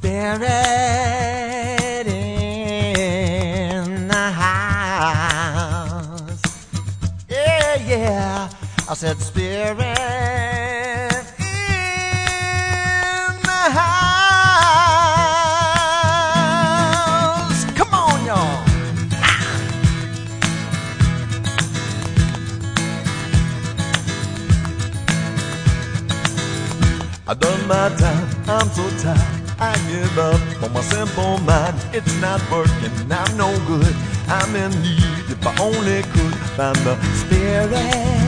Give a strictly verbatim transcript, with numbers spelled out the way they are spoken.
spirit in the house. Yeah, yeah. I said spirit in the house. Come on, y'all. I done my time, I'm so tired, I give up on my simple mind. It's not working, I'm no good, I'm in need. If I only could find the spirit